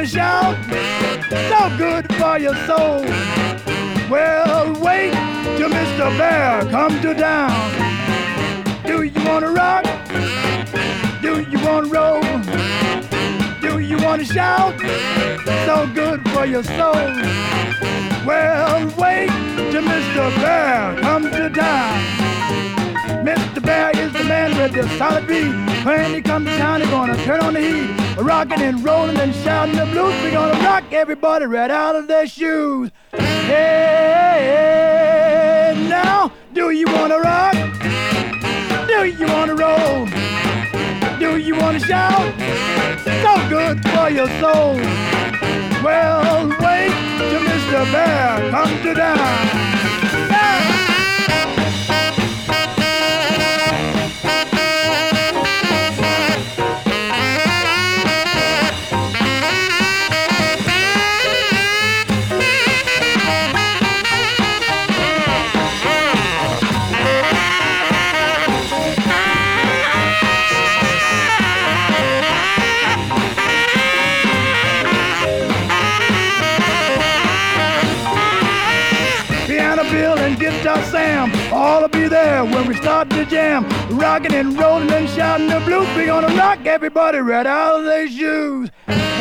wanna shout? So good for your soul. Well, wait till Mr. Bear comes to town. Do you wanna rock? Do you wanna roll? Do you wanna shout? So good for your soul. Well, wait till Mr. Bear comes to town. Mr. Bear is the man with the solid beat. When he comes to town, he's gonna turn on the heat. Rocking and rolling and shouting the blues. We're gonna rock everybody right out of their shoes. Hey, now, do you wanna rock? Do you wanna roll? Do you wanna shout? So good for your soul. Well, wait till Mr. Bear comes to town. Bill and Guitar Sam, all will be there when we start to jam. Rocking and rolling and shouting the blues. We're gonna rock everybody right out of their shoes.